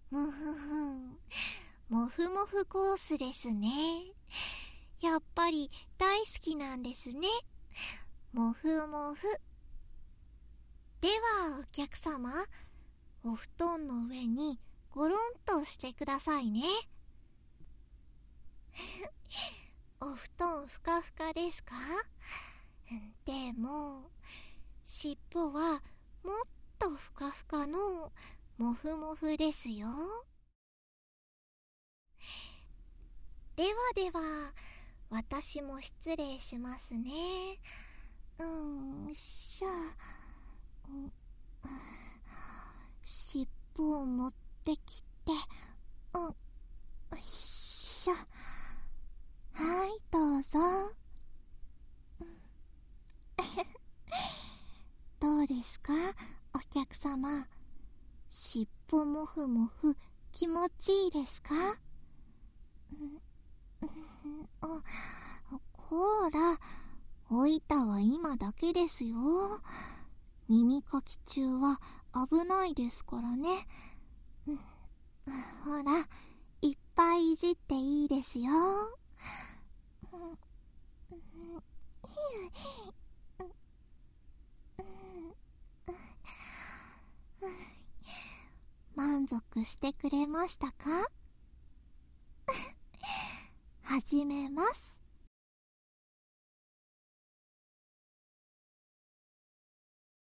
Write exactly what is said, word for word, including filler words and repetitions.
むふふん。もふもふコースですね。やっぱり大好きなんですね。もふもふ。ではお客様、お布団の上にゴロンとしてくださいね。お布団ふかふかですか？でも尻尾はもっとふかふかのもふもふですよ。ではでは、私も失礼しますね。うーんしゃ、うん、尻尾を持ってきて、うん、しゃ、はい、どうぞ。どうですか、お客様。尻尾もふもふ気持ちいいですか？うんうん、こーら、おいたは今だけですよ。耳かき中は危ないですからね。うん、ほら、いっぱいいじっていいですよ。うんうん満足してくれましたか？始めます。